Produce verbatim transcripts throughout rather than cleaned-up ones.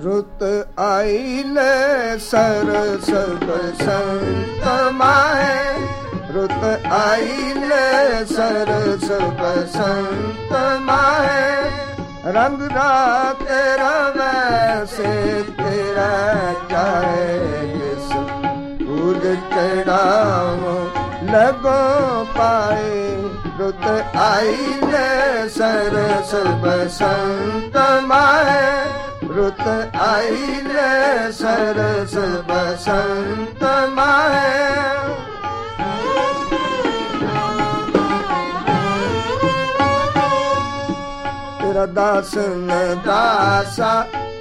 रुत आईले सरस बसंत माहे, रुत आईले सरस बसंत माहे। रंग रात रवै से तेरा चाहे, किस पूज चढ़ाओ लगो पाए। रुत आईले सरस बसंत माहे, रुत आईले सरस बसंत माहे। तेरा दास न दासा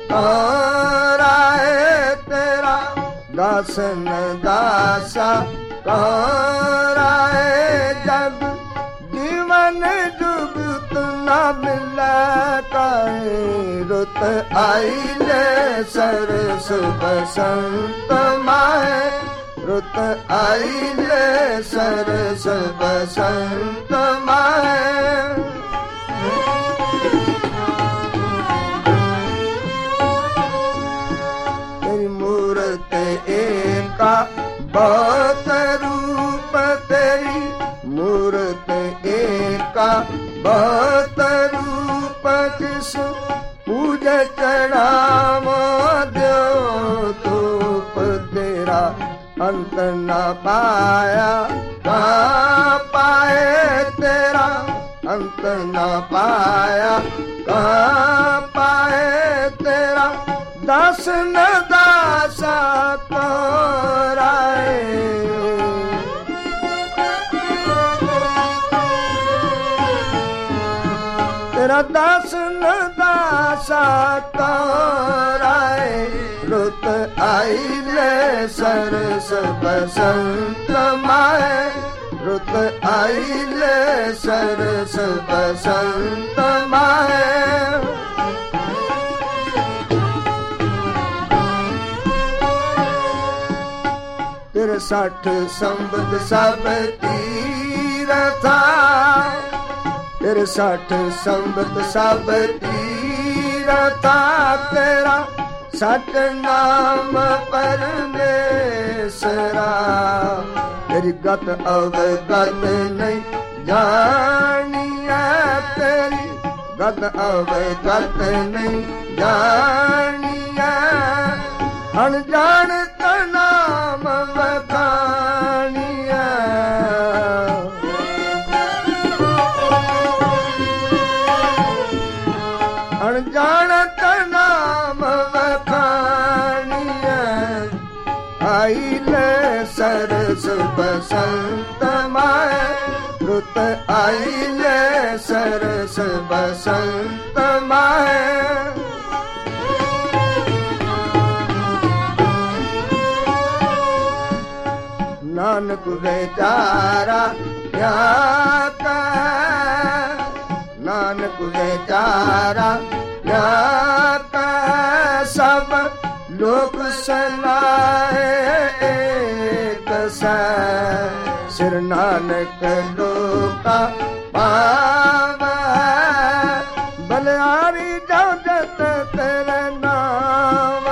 कौराए, तेरा दास न दासा कौराए। जब जीवन जुगत न मिला काहे, रुत आईले सरस बसंत माहे, रुत आईले सरस बसंत माहे। तेरी मूरत एका बहुत रूप, तेरी मूरत एका बहुत रूप। किस पूज चढ़ावो द्यो धूप, तेरा अंत न पाया कहाँ पाए, तेरा अंत न पाया कहाँ पाए। तेरा दास न दासा कौराए, तेरा दास न दासा कौराए। रुत आईले सरस बसंत माहे, रुत आईले सरस बसंत माहे। तिरसठ संबत सब तीरथा, तिरसठ संबत सब तीरथा। तेरा सत नाम परमेश्वरा, तेरी गत अवगत नहीं जानिया, तेरी गत अवगत नहीं जानिया। अनजान का नाम बखानिया, अनजान का नाम बखानिया। आईले सरस बसंत माहे, रुत आईले सरस बसंत माहे। नानक बेचारा क्या कहे, नानक बेचारा क्या कहे। सब लोक सलाहे एक सै, सिर नानक लोका पावै। बलिहारी जाओ जत तेरे नाम,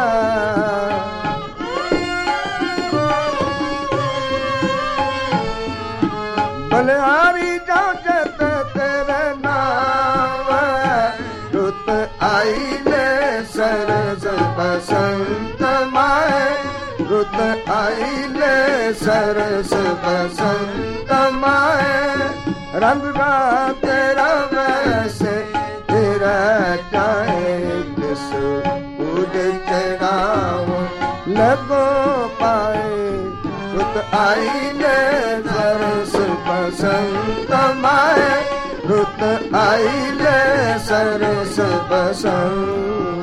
बलिहारी जाओ जत तेरे नाम। रुत आईले सरस बसंत माहे, रुत आईले सरस बसंत माहे। रंग रात रवै से तेरा चाहे, किस पूज चढ़ाओ लगो पाए। रुत आईले सरस बसंत माहे, रुत आईले सरस बसंत